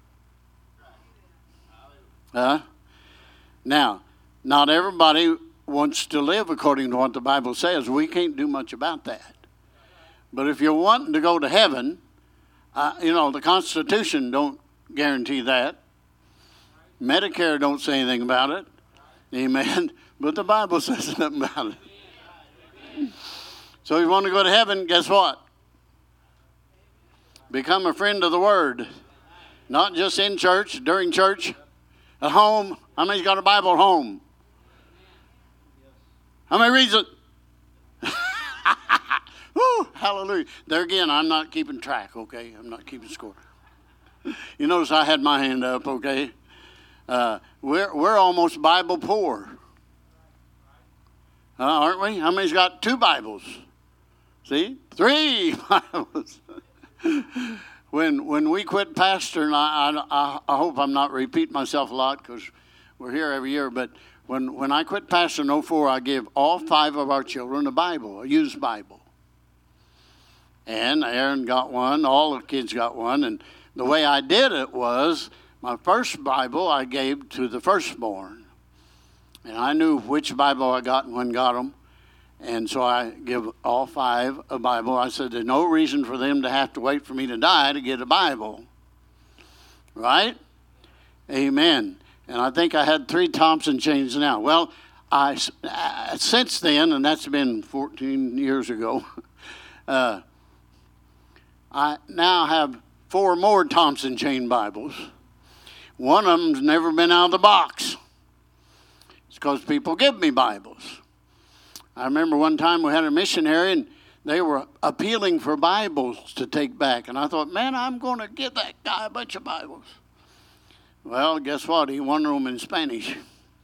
Uh, now, not everybody wants to live according to what the Bible says. We can't do much about that. But if you're wanting to go to heaven, uh, you know, the Constitution don't guarantee that. Medicare don't say anything about it. Amen. But the Bible says nothing about it. So if you want to go to heaven, guess what? Become a friend of the Word. Not just in church, during church, at home. How many's got a Bible at home? How many reads it? Woo, hallelujah. There again, I'm not keeping track, okay? I'm not keeping score. You notice I had my hand up, okay? Uh, we're we're almost Bible poor. Uh, aren't we? How many's got two Bibles? See? Three Bibles. when when we quit pastoring, I, I, I hope I'm not repeating myself a lot because we're here every year, but when, when I quit pastoring in oh four, I gave all five of our children a Bible, a used Bible. And Aaron got one, all the kids got one, and the way I did it was my first Bible I gave to the firstborn. And I knew which Bible I got and when got them. And so I give all five a Bible. I said, there's no reason for them to have to wait for me to die to get a Bible. Right? Amen. And I think I had three Thompson chains now. Well, I, uh, since then, and that's been fourteen years ago, uh, I now have four more Thompson chain Bibles. One of them's never been out of the box. It's because people give me Bibles. I remember one time we had a missionary and they were appealing for Bibles to take back. And I thought, man, I'm going to give that guy a bunch of Bibles. Well, guess what? He wanted them in Spanish.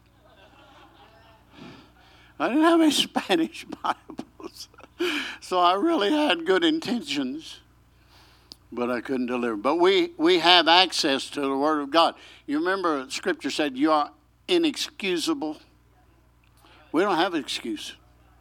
I didn't have any Spanish Bibles. So I really had good intentions, but I couldn't deliver. But we, we have access to the Word of God. You remember Scripture said you are inexcusable. We don't have an excuse.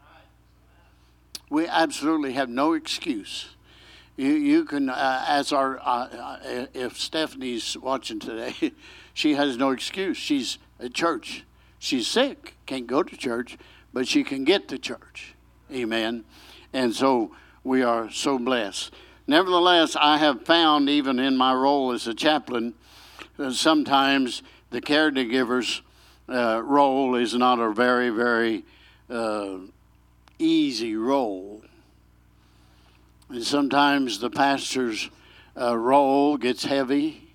We absolutely have no excuse. You you can, uh, as our, uh, if Stephanie's watching today, she has no excuse. She's at church. She's sick, can't go to church, but she can get to church. Amen. And so we are so blessed. Nevertheless, I have found, even in my role as a chaplain, that sometimes the caregiver's uh, role is not a very, very uh, easy role. And sometimes the pastor's uh, role gets heavy.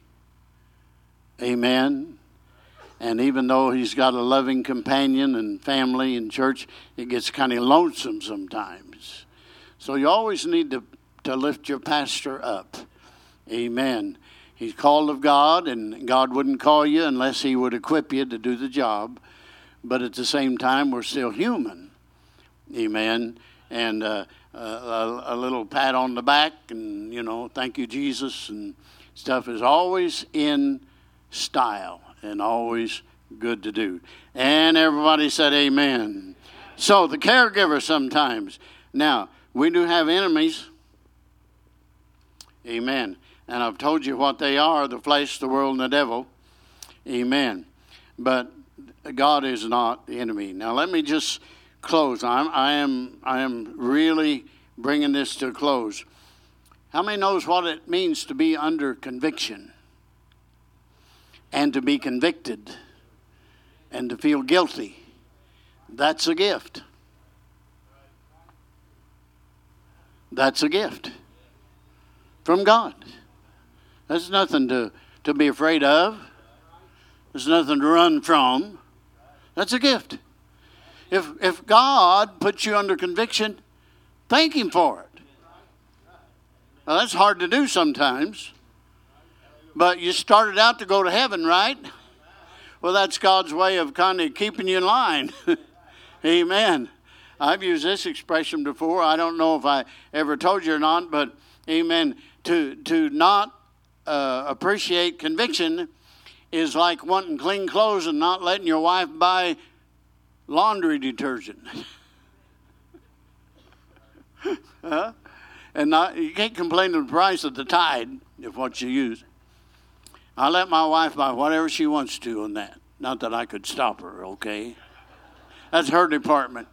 Amen. And even though he's got a loving companion and family in church, it gets kind of lonesome sometimes. So you always need to, to lift your pastor up. Amen. He's called of God, and God wouldn't call you unless he would equip you to do the job. But at the same time, we're still human. Amen. And uh, a, a little pat on the back and, you know, thank you, Jesus, and stuff is always in style and always good to do. And everybody said amen. So the caregiver sometimes. Now, We do have enemies. Amen. And I've told you what they are, the flesh, the world, and the devil. Amen. But God is not the enemy. Now let me just close. I'm, I am I am really bringing this to a close. How many knows what it means to be under conviction? And to be convicted? And to feel guilty? That's a gift. That's a gift from God. There's nothing to, to be afraid of. There's nothing to run from. That's a gift. If if God puts you under conviction, thank Him for it. Now, that's hard to do sometimes. But you started out to go to heaven, right? Well, that's God's way of kind of keeping you in line. Amen. I've used this expression before. I don't know if I ever told you or not, but amen. To, to not uh, appreciate conviction is like wanting clean clothes and not letting your wife buy laundry detergent. huh? And not, you can't complain of the price of the Tide of what you use. I let my wife buy whatever she wants to on that. Not that I could stop her, okay? That's her department.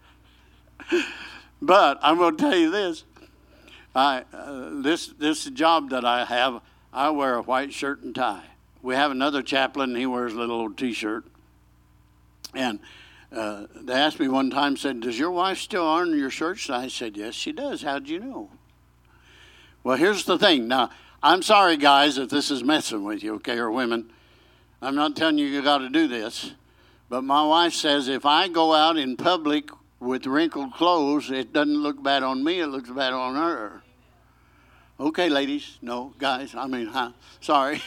But I'm going to tell you this. I uh, this this job that I have, I wear a white shirt and tie. We have another chaplain, and he wears a little old T-shirt. And uh, they asked me one time, said, does your wife still iron your shirts? And I said, yes, she does. How'd you know? Well, here's the thing. Now, I'm sorry, guys, if this is messing with you, okay, or women. I'm not telling you you got to do this. But my wife says if I go out in public with wrinkled clothes, it doesn't look bad on me, it looks bad on her. Okay, ladies. No, guys, I mean, huh? Sorry.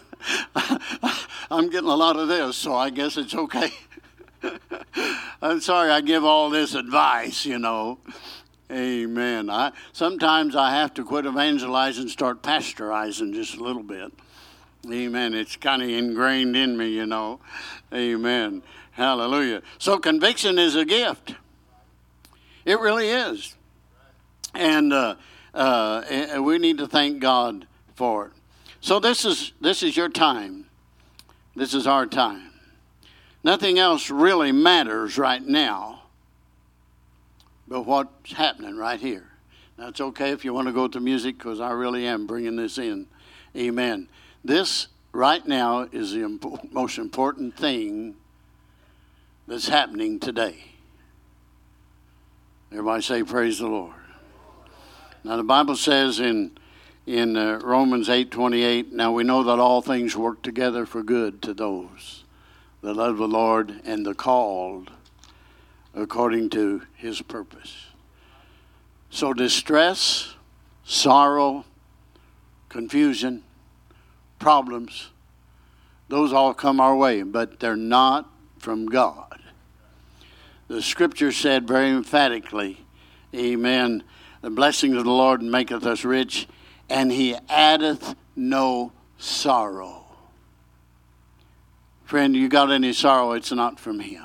I'm getting a lot of this, so I guess it's okay. I'm sorry I give all this advice, you know. Amen. I sometimes I have to quit evangelizing and start pasteurizing just a little bit. Amen. It's kind of ingrained in me, you know. Amen. Hallelujah. So conviction is a gift. It really is. And uh, uh, we need to thank God for it. So this is this is your time. This is our time. Nothing else really matters right now but what's happening right here. Now, it's okay if you want to go to music because I really am bringing this in. Amen. This right now is the impo- most important thing that's happening today. Everybody say, praise the Lord. Now, the Bible says in, in uh, Romans eight twenty-eight, now we know that all things work together for good to those that love the Lord and the called according to His purpose. So distress, sorrow, confusion, problems, those all come our way, but they're not from God. The scripture said very emphatically, amen, the blessing of the Lord maketh us rich, and He addeth no sorrow. Friend, you got any sorrow, it's not from Him.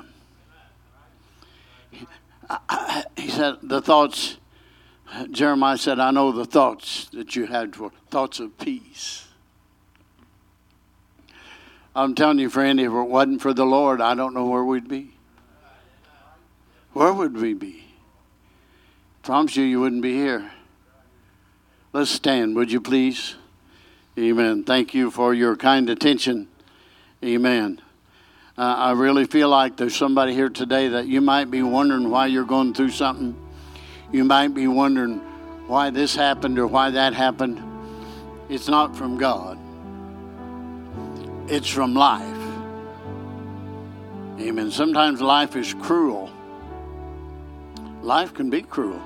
He said, the thoughts, Jeremiah said, I know the thoughts that you had for thoughts of peace. I'm telling you, friend, if it wasn't for the Lord, I don't know where we'd be. Where would we be? I promise you, you wouldn't be here. Let's stand, would you please? Amen. Thank you for your kind attention. Amen. Uh, I really feel like there's somebody here today that you might be wondering why you're going through something. You might be wondering why this happened or why that happened. It's not from God. It's from life. Amen. Sometimes life is cruel. Life can be cruel.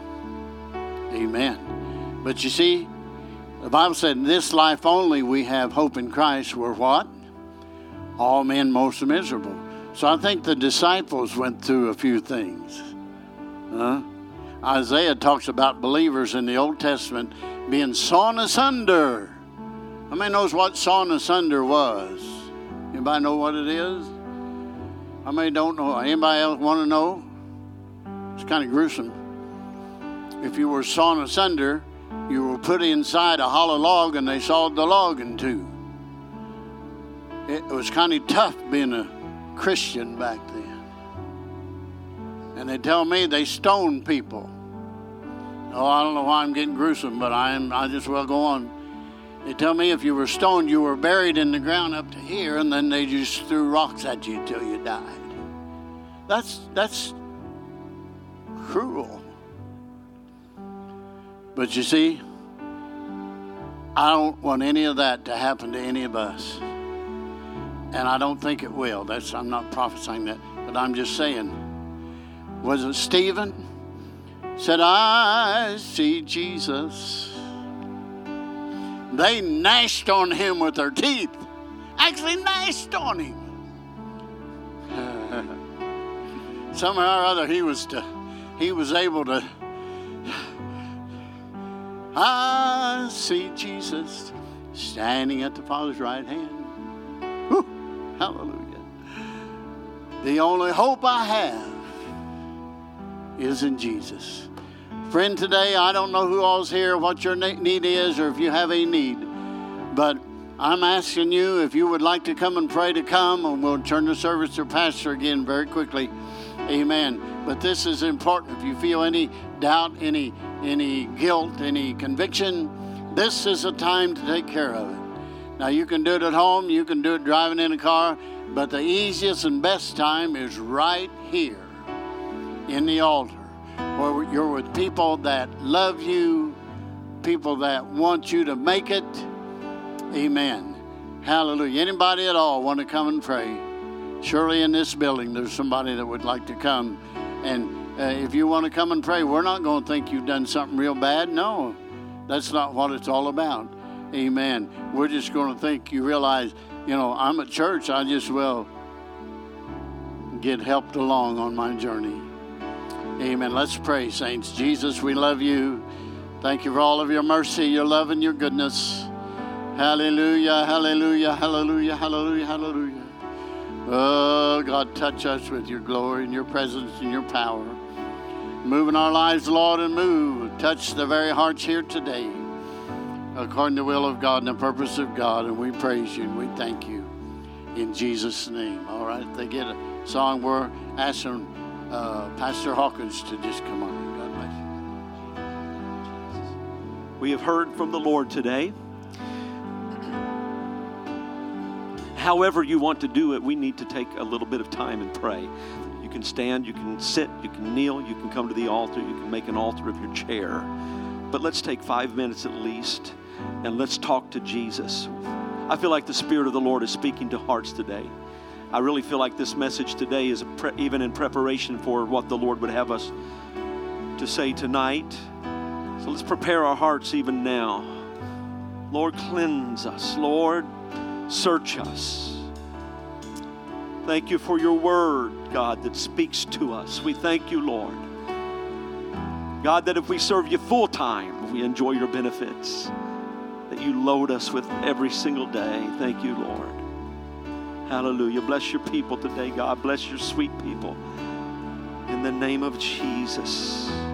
Amen. But you see, the Bible said in this life only we have hope in Christ. We're what? All men most miserable. So I think the disciples went through a few things. Huh? Isaiah talks about believers in the Old Testament being sawn asunder. How many knows what sawn asunder was? Anybody know what it is? How many don't know? Anybody else want to know? It's kind of gruesome. if you were sawn asunder, you were put inside a hollow log and they sawed the log in two. It was kind of tough being a Christian back then. And they tell me they stoned people. Oh, I don't know why I'm getting gruesome, but I am. I just will go on. They tell me if you were stoned, you were buried in the ground up to here, and then they just threw rocks at you until you died. That's that's cruel. But you see, I don't want any of that to happen to any of us. And I don't think it will. That's I'm not prophesying that, but I'm just saying. Was it Stephen? Said, I see Jesus. They gnashed on him with their teeth. Actually gnashed on him. Somehow or other he was to, he was able to. I see Jesus standing at the Father's right hand. Whew, hallelujah. The only hope I have is in Jesus. Friend, today I don't know who all's here, what your need is, or if you have a need, but I'm asking you if you would like to come and pray to come, and we'll turn the service to Pastor again very quickly. Amen. But this is important. If you feel any doubt, any any guilt, any conviction, this is a time to take care of it. Now, you can do it at home. You can do it driving in a car. But the easiest and best time is right here in the altar, where you're with people that love you, people that want you to make it. Amen. Hallelujah. Anybody at all want to come and pray? Surely in this building there's somebody that would like to come. And uh, if you want to come and pray, we're not going to think you've done something real bad. No, that's not what it's all about. Amen. We're just going to think you realize, you know, I'm at church. I just will get helped along on my journey. Amen. Let's pray, saints. Jesus, we love you. Thank you for all of your mercy, your love, and your goodness. Hallelujah, hallelujah, hallelujah, hallelujah, hallelujah. Oh, God, touch us with your glory and your presence and your power. Move in our lives, Lord, and move. Touch the very hearts here today, according to the will of God and the purpose of God. And we praise you and we thank you in Jesus' name. All right, if they get a song, we're asking uh, Pastor Hawkins to just come on. God bless you. We have heard from the Lord today. However you want to do it, we need to take a little bit of time and pray. You can stand, you can sit, you can kneel, you can come to the altar, you can make an altar of your chair. But let's take five minutes at least, and let's talk to Jesus. I feel like the Spirit of the Lord is speaking to hearts today. I really feel like this message today is a pre- even in preparation for what the Lord would have us to say tonight. So let's prepare our hearts even now. Lord, cleanse us. Lord, search us. Thank you for your word, God, that speaks to us. We thank you, Lord. God, that if we serve you full time, we enjoy your benefits, that you load us with every single day. Thank you, Lord. Hallelujah. Bless your people today, God. Bless your sweet people. In the name of Jesus.